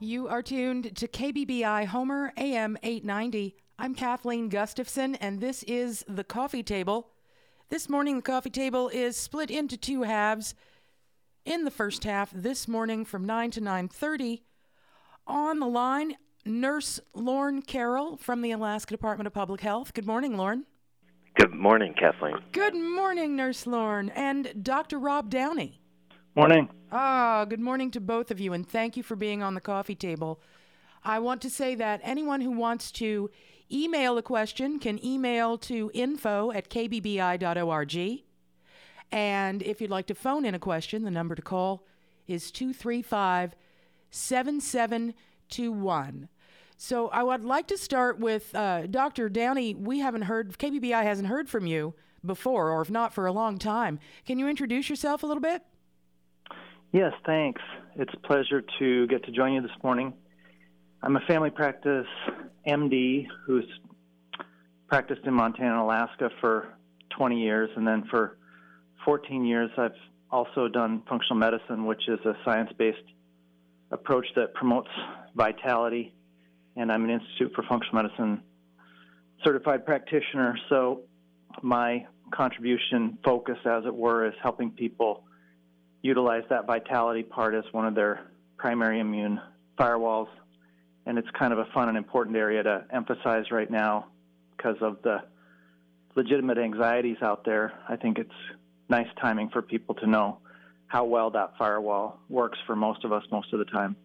You are tuned to KBBI Homer AM 890. I'm Kathleen Gustafson, and this is The Coffee Table. This morning, The Coffee Table is split into two halves. In the first half, this morning from 9 to 9:30, on the line, Nurse Lorne Carroll from the Alaska Department of Public Health. Good morning, Lorne. Good morning, Kathleen. Good morning, Nurse Lorne, and Dr. Rob Downey. Morning. Good morning to both of you, and thank you for being on The Coffee Table. I want to say that anyone who wants to email a question can email to info@kbbi.org. And if you'd like to phone in a question, the number to call is 235-7721. So I would like to start with Dr. Downey. KBBI hasn't heard from you before, or if not, for a long time. Can you introduce yourself a little bit? Yes, thanks. It's a pleasure to get to join you this morning. I'm a family practice MD who's practiced in Montana and Alaska for 20 years, and then for 14 years I've also done functional medicine, which is a science-based approach that promotes vitality, and I'm an Institute for Functional Medicine certified practitioner, so my contribution focus, as it were, is helping people utilize that vitality part as one of their primary immune firewalls. And it's kind of a fun and important area to emphasize right now because of the legitimate anxieties out there. I think it's nice timing for people to know how well that firewall works for most of us most of the time.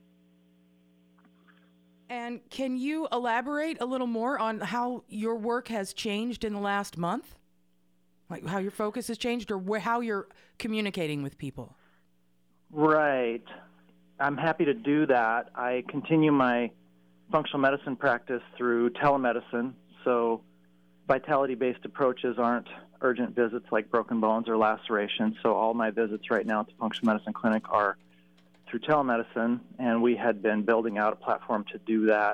And can you elaborate a little more on how your work has changed in the last month? Like how your focus has changed, or how you're communicating with people? Right. I'm happy to do that. I continue my functional medicine practice through telemedicine, so vitality-based approaches aren't urgent visits like broken bones or lacerations, so all my visits right now at the functional medicine clinic are through telemedicine, and we had been building out a platform to do that,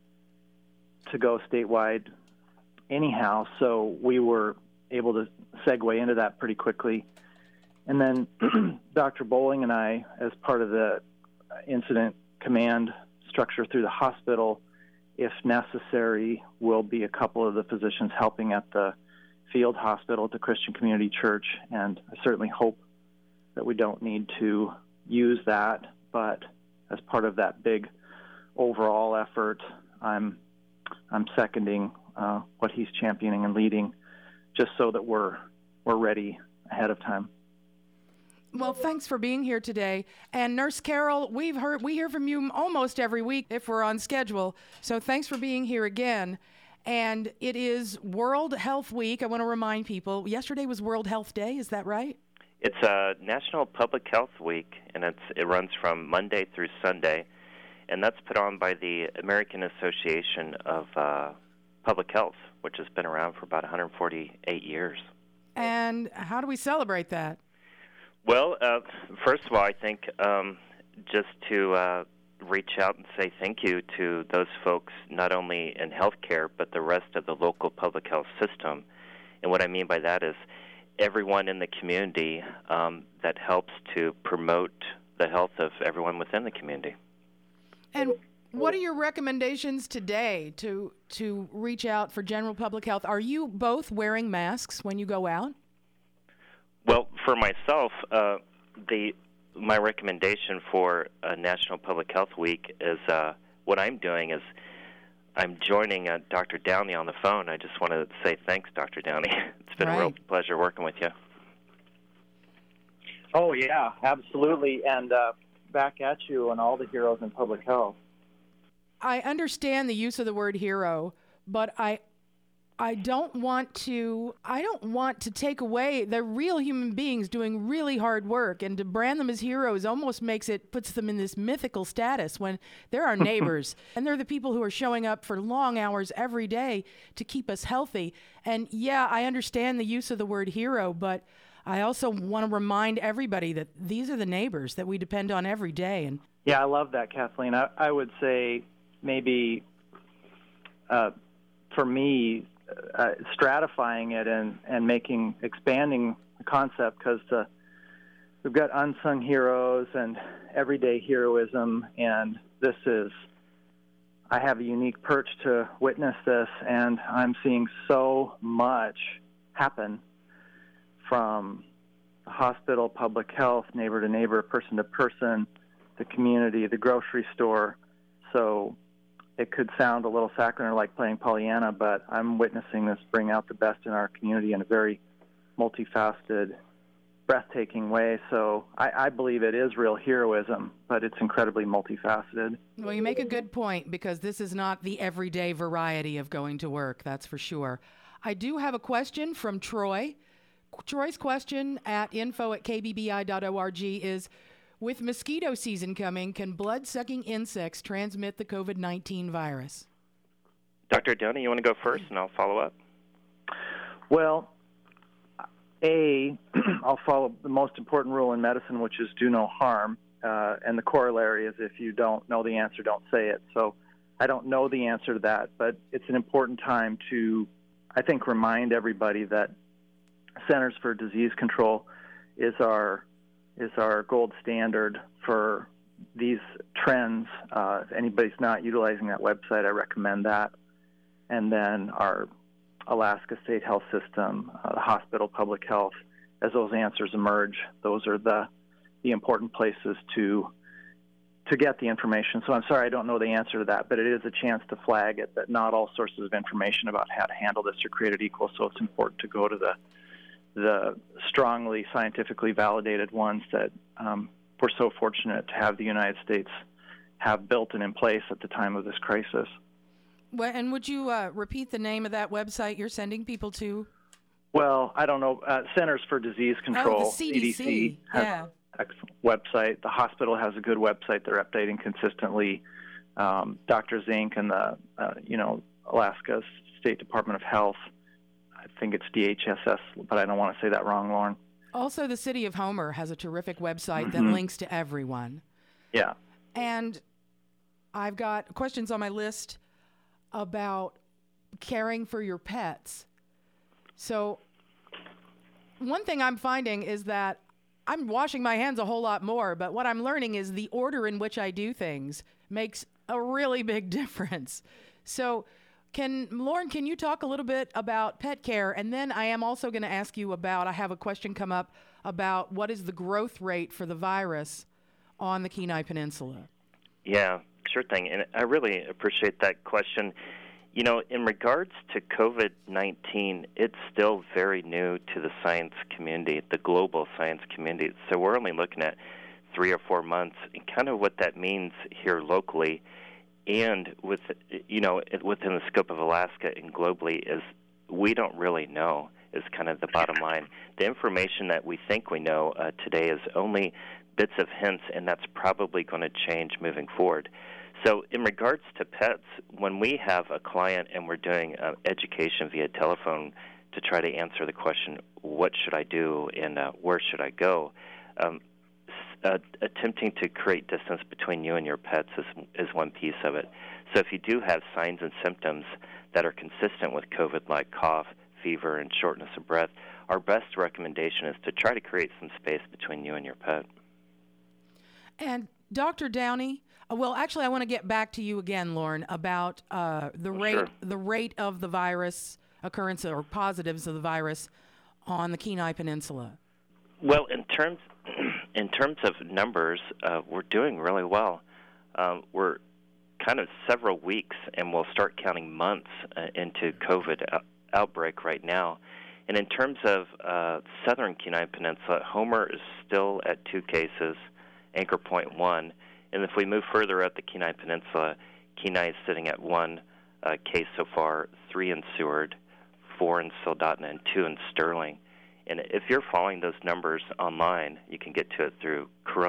to go statewide anyhow, so we were able to segue into that pretty quickly. And then Dr. Bowling and I, as part of the incident command structure through the hospital, if necessary, will be a couple of the physicians helping at the field hospital at the Christian Community Church, and I certainly hope that we don't need to use that, but as part of that big overall effort, I'm seconding what he's championing and leading, just so that we're ready ahead of time. Well, thanks for being here today. And Nurse Carroll, we hear from you almost every week if we're on schedule. So thanks for being here again. And it is World Health Week. I want to remind people, yesterday was World Health Day, is that right? It's National Public Health Week, and it runs from Monday through Sunday, and that's put on by the American Association of Public Health, which has been around for about 148 years. And how do we celebrate that? Well, first of all, I think just to reach out and say thank you to those folks, not only in healthcare, but the rest of the local public health system. And what I mean by that is everyone in the community that helps to promote the health of everyone within the community. And what are your recommendations today to reach out for general public health? Are you both wearing masks when you go out? Well, for myself, my recommendation for National Public Health Week is what I'm doing is I'm joining Dr. Downey on the phone. I just want to say thanks, Dr. Downey. It's been a real pleasure working with you. Oh, yeah, absolutely. And back at you on all the heroes in public health. I understand the use of the word hero, but I don't want to take away the real human beings doing really hard work, and to brand them as heroes almost puts them in this mythical status when they're our neighbors and they're the people who are showing up for long hours every day to keep us healthy. And yeah, I understand the use of the word hero, but I also want to remind everybody that these are the neighbors that we depend on every day. And yeah, I love that, Kathleen. I would say maybe for me, stratifying it and expanding the concept, because we've got unsung heroes and everyday heroism, and I have a unique perch to witness this, and I'm seeing so much happen from the hospital, public health, neighbor to neighbor, person to person, the community, the grocery store. So it could sound a little saccharine, like playing Pollyanna, but I'm witnessing this bring out the best in our community in a very multifaceted, breathtaking way. So I believe it is real heroism, but it's incredibly multifaceted. Well, you make a good point, because this is not the everyday variety of going to work, that's for sure. I do have a question from Troy. Troy's question at info@kbbi.org is, with mosquito season coming, can blood-sucking insects transmit the COVID-19 virus? Dr. Downey, you want to go first, and I'll follow up? Well, I'll follow the most important rule in medicine, which is do no harm. And the corollary is, if you don't know the answer, don't say it. So I don't know the answer to that, but it's an important time to, I think, remind everybody that Centers for Disease Control is our gold standard for these trends. If anybody's not utilizing that website, I recommend that. And then our Alaska State Health System, the hospital, public health, as those answers emerge, those are the important places to get the information. So I'm sorry I don't know the answer to that, but it is a chance to flag it, that not all sources of information about how to handle this are created equal. So it's important to go to the strongly scientifically validated ones that we're so fortunate to have the United States have built and in place at the time of this crisis. Well, and would you repeat the name of that website you're sending people to? Well, I don't know. Centers for Disease Control, the CDC, has yeah. an excellent website. The hospital has a good website. They're updating consistently. Dr. Zink and the Alaska State Department of Health, I think it's DHSS, but I don't want to say that wrong, Lauren. Also, the City of Homer has a terrific website that links to everyone. Yeah. And I've got questions on my list about caring for your pets. So one thing I'm finding is that I'm washing my hands a whole lot more, but what I'm learning is the order in which I do things makes a really big difference. So Lauren, can you talk a little bit about pet care? And then I am also going to ask you about, I have a question come up about what is the growth rate for the virus on the Kenai Peninsula? Yeah, sure thing. And I really appreciate that question. You know, in regards to COVID-19, it's still very new to the science community, the global science community. So we're only looking at 3 or 4 months. And kind of what that means here locally and within the scope of Alaska and globally is we don't really know, is kind of the bottom line. The information that we think we know today is only bits of hints, and that's probably going to change moving forward. So in regards to pets, when we have a client and we're doing education via telephone to try to answer the question, what should I do and where should I go, attempting to create distance between you and your pets is one piece of it. So if you do have signs and symptoms that are consistent with COVID, like cough, fever, and shortness of breath, our best recommendation is to try to create some space between you and your pet. And Dr. Downey, well, actually, I want to get back to you again, Lauren, about the rate of the virus occurrence or positives of the virus on the Kenai Peninsula. Well, in terms of numbers, we're doing really well. We're kind of several weeks, and we'll start counting months into COVID outbreak right now. And in terms of southern Kenai Peninsula, Homer is still at 2 cases, Anchor Point 1. And if we move further up the Kenai Peninsula, Kenai is sitting at 1 case so far, 3 in Seward, 4 in Soldotna, and 2 in Sterling. And if you're following those numbers online, you can get to it through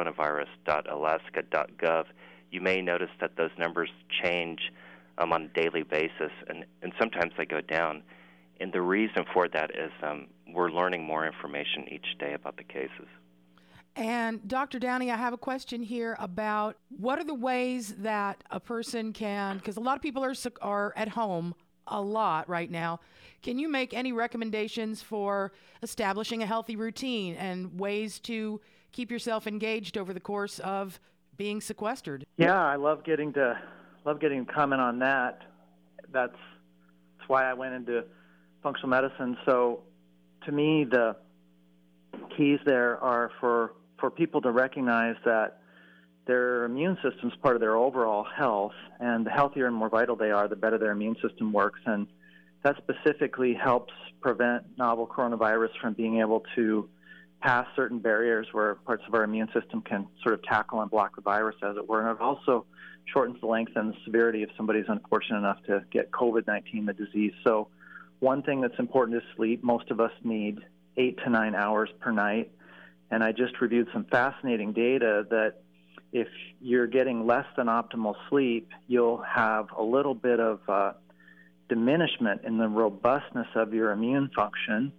coronavirus.alaska.gov. You may notice that those numbers change on a daily basis, and sometimes they go down. And the reason for that is we're learning more information each day about the cases. And Dr. Downey, I have a question here about what are the ways that a person can, because a lot of people are at home a lot right now. Can you make any recommendations for establishing a healthy routine and ways to keep yourself engaged over the course of being sequestered. Yeah, I love getting to comment on that. That's why I went into functional medicine. So to me, the keys there are for people to recognize that their immune system is part of their overall health, and the healthier and more vital they are, the better their immune system works. And that specifically helps prevent novel coronavirus from being able to pass certain barriers where parts of our immune system can sort of tackle and block the virus, as it were. And it also shortens the length and the severity if somebody's unfortunate enough to get COVID-19, the disease. So one thing that's important is sleep. Most of us need 8 to 9 hours per night. And I just reviewed some fascinating data that if you're getting less than optimal sleep, you'll have a little bit of diminishment in the robustness of your immune function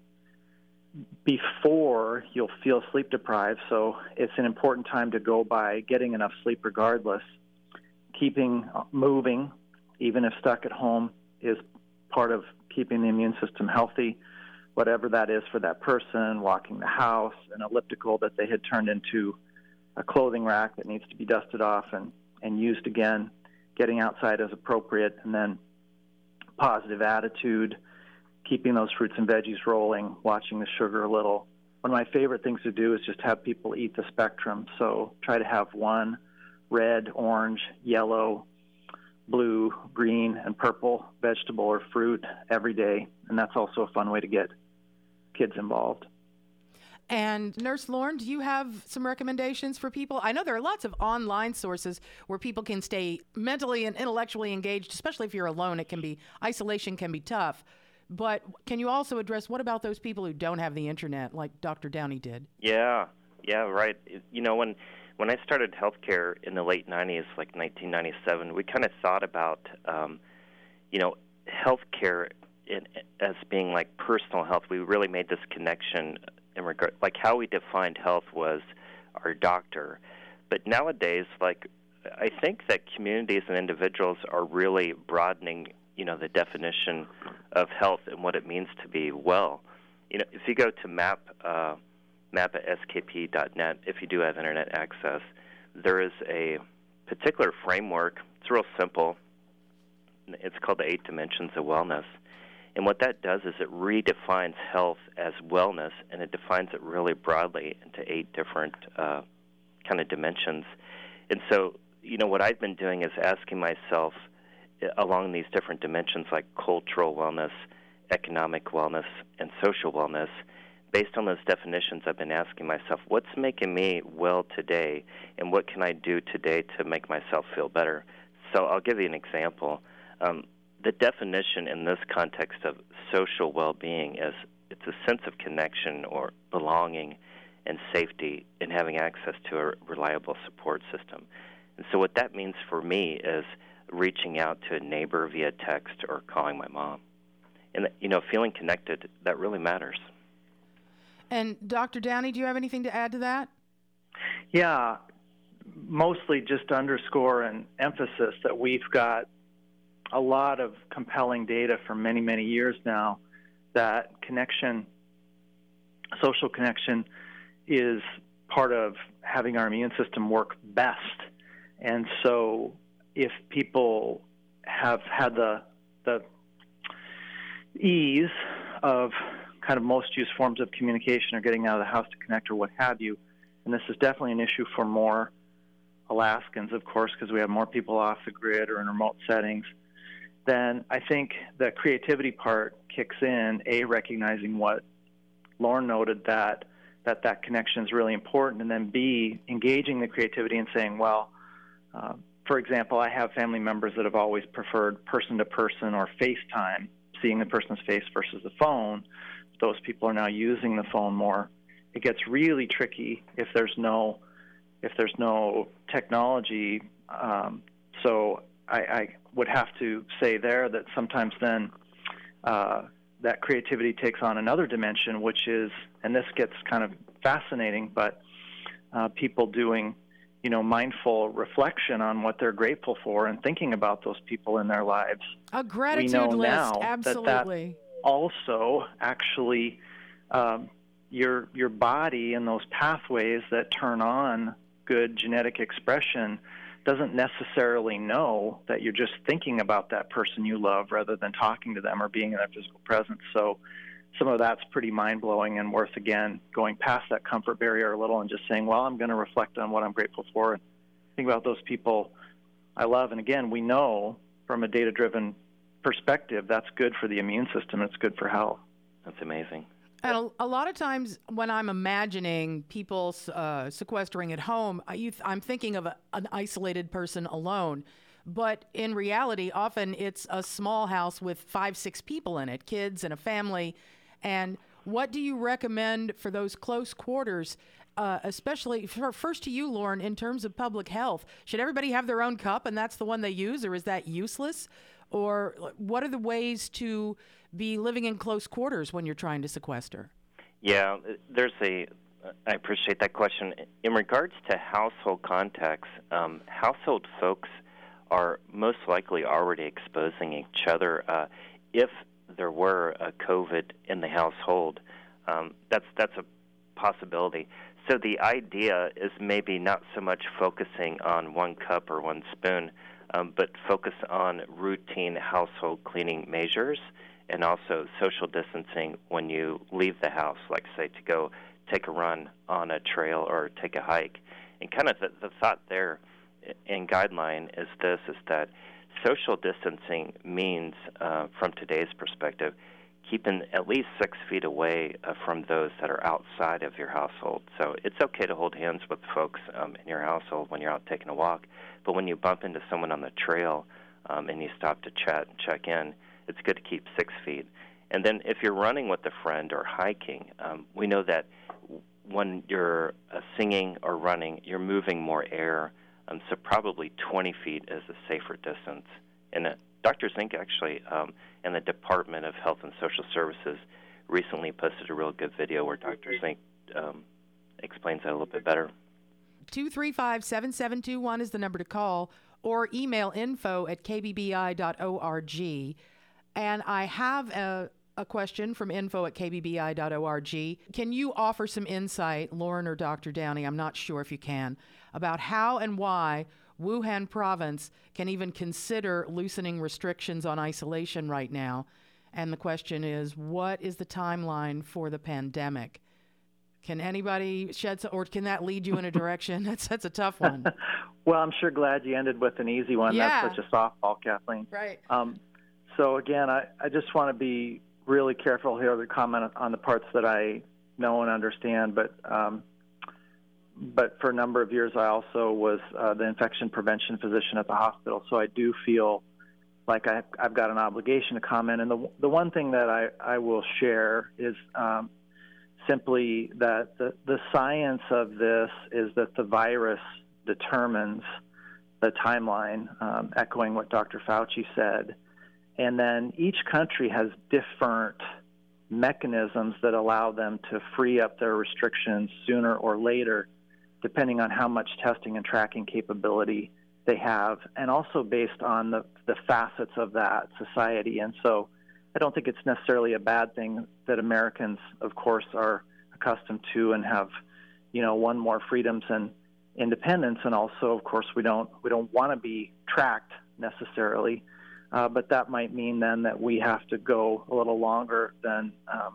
before you'll feel sleep deprived. So it's an important time to go by getting enough sleep regardless. Keeping moving, even if stuck at home, is part of keeping the immune system healthy, whatever that is for that person. Walking the house, an elliptical that they had turned into a clothing rack that needs to be dusted off and used again, getting outside as appropriate, and then positive attitude, keeping those fruits and veggies rolling, watching the sugar a little. One of my favorite things to do is just have people eat the spectrum. So try to have one red, orange, yellow, blue, green, and purple vegetable or fruit every day. And that's also a fun way to get kids involved. And Nurse Lauren, do you have some recommendations for people? I know there are lots of online sources where people can stay mentally and intellectually engaged, especially if you're alone. Isolation can be tough. But can you also address, what about those people who don't have the internet, like Dr. Downey did? Yeah, right. You know, when I started healthcare in the late 90s, like 1997, we kind of thought about, healthcare as being like personal health. We really made this connection in regard, like how we defined health was our doctor. But nowadays, like, I think that communities and individuals are really broadening, the definition of health and what it means to be well. If you go to map at skp.net, if you do have internet access, there is a particular framework. It's real simple. It's called the 8 Dimensions of Wellness. And what that does is it redefines health as wellness, and it defines it really broadly into 8 different kind of dimensions. And so, what I've been doing is asking myself along these different dimensions like cultural wellness, economic wellness, and social wellness. Based on those definitions, I've been asking myself, what's making me well today, and what can I do today to make myself feel better? So I'll give you an example. The definition in this context of social well-being is it's a sense of connection or belonging and safety in having access to a reliable support system. And so what that means for me is reaching out to a neighbor via text or calling my mom. And, feeling connected, that really matters. And Dr. Downey, do you have anything to add to that? Yeah, mostly just to underscore an emphasis that we've got a lot of compelling data for many, many years now that connection, social connection, is part of having our immune system work best. And so if people have had the ease of kind of most used forms of communication or getting out of the house to connect or what have you, and this is definitely an issue for more Alaskans, of course, because we have more people off the grid or in remote settings, then I think the creativity part kicks in, recognizing what Lauren noted, that connection is really important, and then B, engaging the creativity and saying, well, for example, I have family members that have always preferred person-to-person or FaceTime, seeing the person's face versus the phone. Those people are now using the phone more. It gets really tricky if there's no technology. So I would have to say there that sometimes then that creativity takes on another dimension, which is, and this gets kind of fascinating, but people doing mindful reflection on what they're grateful for and thinking about those people in their lives. A gratitude we know list, now absolutely. That also actually your body and those pathways that turn on good genetic expression doesn't necessarily know that you're just thinking about that person you love rather than talking to them or being in their physical presence. So some of that's pretty mind-blowing and worth, again, going past that comfort barrier a little and just saying, well, I'm going to reflect on what I'm grateful for and think about those people I love. And again, we know from a data-driven perspective that's good for the immune system. It's good for health. That's amazing. And a lot of times when I'm imagining people sequestering at home, I'm thinking of an isolated person alone. But in reality, often it's a small house with 5, 6 people in it, kids and a family. And what do you recommend for those close quarters, especially first to you, Lauren, in terms of public health? Should everybody have their own cup and that's the one they use, or is that useless? Or what are the ways to be living in close quarters when you're trying to sequester? Yeah, I appreciate that question. In regards to household contacts, household folks are most likely already exposing each other. If there were a COVID in the household, that's a possibility. So the idea is maybe not so much focusing on one cup or one spoon, but focus on routine household cleaning measures and also social distancing when you leave the house, like, say, to go take a run on a trail or take a hike. And kind of the thought there and guideline is that social distancing means, from today's perspective, keeping at least 6 feet away from those that are outside of your household. So it's okay to hold hands with folks in your household when you're out taking a walk, but when you bump into someone on the trail and you stop to chat and check in, it's good to keep 6 feet. And then if you're running with a friend or hiking, we know that when you're singing or running, you're moving more air, so probably 20 feet is a safer distance. And Dr. Zink actually, in the Department of Health and Social Services, recently posted a real good video where Dr. Zink explains that a little bit better. 235-7721 is the number to call, or email info@kbbi.org. And I have a question from info@kbbi.org. Can you offer some insight, Lauren or Dr. Downey, I'm not sure if you can, about how and why Wuhan province can even consider loosening restrictions on isolation right now? And the question is, what is the timeline for the pandemic? Can anybody or can that lead you in a direction? That's a tough one. Well, I'm sure glad you ended with an easy one. Yeah. That's such a softball, Kathleen. Right. So again, I just want to be really careful here to comment on the parts that I know and understand, but for a number of years I also was the infection prevention physician at the hospital, so I do feel like I've got an obligation to comment. And the one thing that I will share is simply that the science of this is that the virus determines the timeline, echoing what Dr. Fauci said. And then each country has different mechanisms that allow them to free up their restrictions sooner or later, depending on how much testing and tracking capability they have, and also based on the facets of that society. And so I don't think it's necessarily a bad thing that Americans, of course, are accustomed to and have, won more freedoms and independence. And also, of course, we don't want to be tracked necessarily. But that might mean then that we have to go a little longer than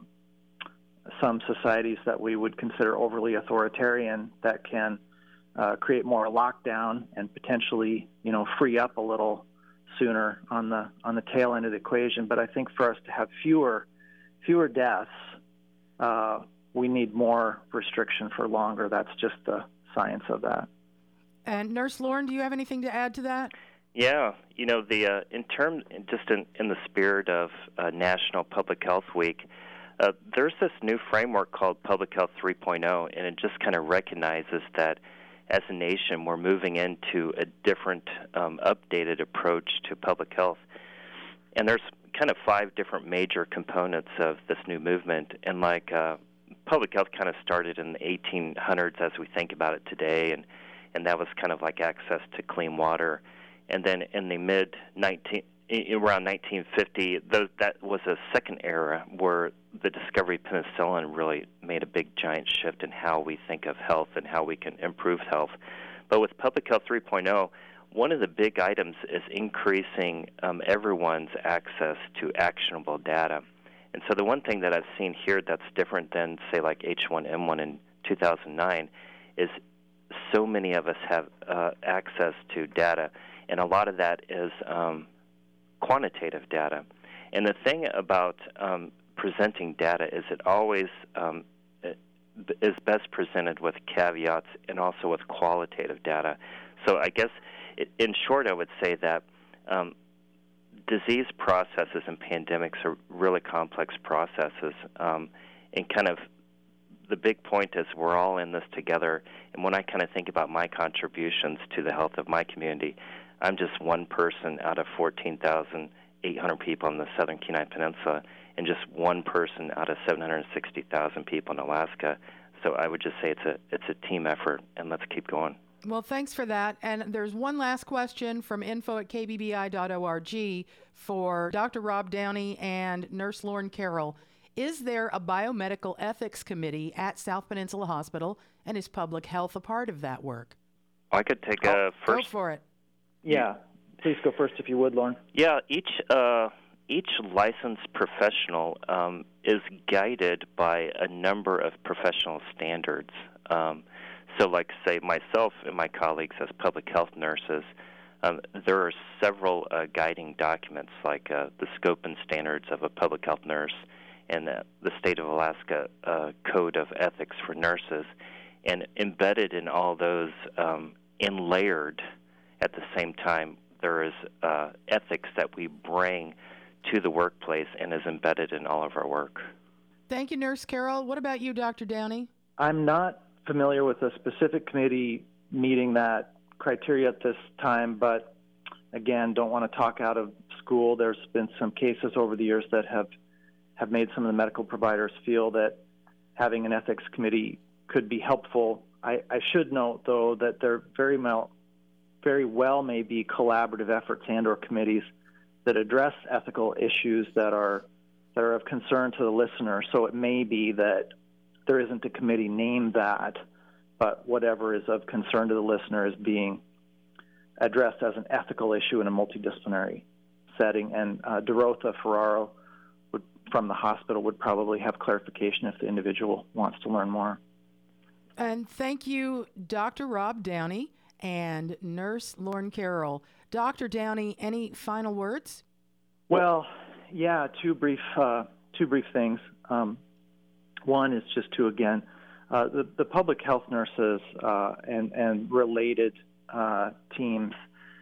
some societies that we would consider overly authoritarian that can create more lockdown and potentially, free up a little sooner on the tail end of the equation. But I think for us to have fewer deaths, we need more restriction for longer. That's just the science of that. And Nurse Lauren, do you have anything to add to that? Yeah, in the spirit of National Public Health Week, there's this new framework called Public Health 3.0, and it just kind of recognizes that as a nation we're moving into a different, updated approach to public health. And there's kind of 5 different major components of this new movement, and public health kind of started in the 1800s as we think about it today, and that was kind of like access to clean water. And then in the around 1950, that was a second era where the discovery of penicillin really made a big, giant shift in how we think of health and how we can improve health. But with Public Health 3.0, one of the big items is increasing everyone's access to actionable data. And so the one thing that I've seen here that's different than, say, like H1N1 in 2009 is so many of us have access to data, and a lot of that is quantitative data. And the thing about presenting data is it always is best presented with caveats and also with qualitative data. So I guess, in short, I would say that disease processes and pandemics are really complex processes, and kind of the big point is we're all in this together. And when I kind of think about my contributions to the health of my community, I'm just one person out of 14,800 people in the Southern Kenai Peninsula, and just one person out of 760,000 people in Alaska. So I would just say it's a team effort, and let's keep going. Well, thanks for that. And there's one last question from info@kbbi.org for Dr. Rob Downey and Nurse Lauren Carroll. Is there a biomedical ethics committee at South Peninsula Hospital, and is public health a part of that work? I could take a first. Go for it. Yeah, please go first if you would, Lauren. Yeah, each licensed professional is guided by a number of professional standards. So like, say, myself and my colleagues as public health nurses, there are several guiding documents like the scope and standards of a public health nurse and the State of Alaska Code of Ethics for Nurses. And embedded in all those and layered at the same time, there is ethics that we bring to the workplace and is embedded in all of our work. Thank you, Nurse Carroll. What about you, Dr. Downey? I'm not familiar with a specific committee meeting that criteria at this time, but again, don't want to talk out of school. There's been some cases over the years that have made some of the medical providers feel that having an ethics committee could be helpful. I should note, though, that there very well may be collaborative efforts and or committees that address ethical issues that are of concern to the listener. So it may be that there isn't a committee named that, but whatever is of concern to the listener is being addressed as an ethical issue in a multidisciplinary setting. And Dorotha Ferraro from the hospital would probably have clarification if the individual wants to learn more. And thank you, Dr. Rob Downey and Nurse Lauren Carroll. Dr. Downey, any final words? Well, yeah, two brief things. One is just to, again, the public health nurses and related teams,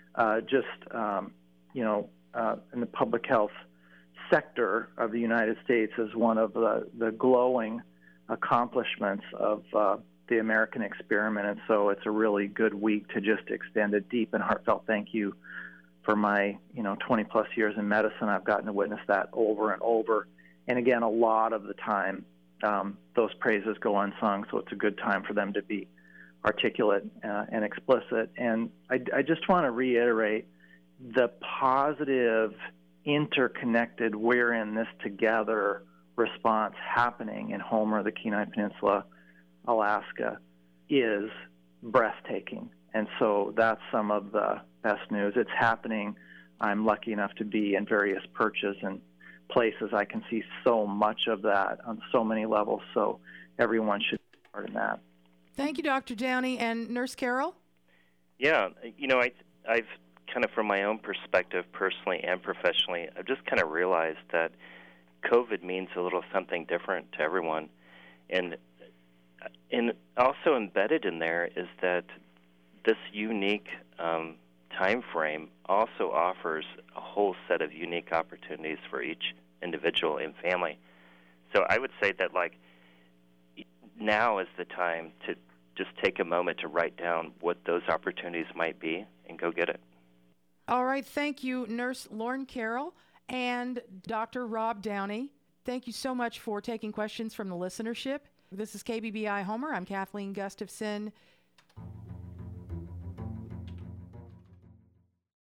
in the public health sector of the United States is one of the glowing accomplishments of the American experiment. And so it's a really good week to just extend a deep and heartfelt thank you for my 20-plus years in medicine. I've gotten to witness that over and over. And again, a lot of the time, those praises go unsung, so it's a good time for them to be articulate and explicit. And I just want to reiterate the positive, interconnected, we're in this together response happening in Homer, the Kenai Peninsula, Alaska, is breathtaking. And so that's some of the best news. It's happening. I'm lucky enough to be in various perches and places. I can see so much of that on so many levels, so everyone should be part of that. Thank you, Dr. Downey. And Nurse Carroll? Yeah, I've kind of, from my own perspective, personally and professionally, I've just kind of realized that COVID means a little something different to everyone. And also embedded in there is that this unique time frame also offers a whole set of unique opportunities for each individual and family. So I would say that, like, now is the time to just take a moment to write down what those opportunities might be and go get it. All right. Thank you, Nurse Lauren Carroll and Dr. Rob Downey. Thank you so much for taking questions from the listenership. This is KBBI Homer. I'm Kathleen Gustafson.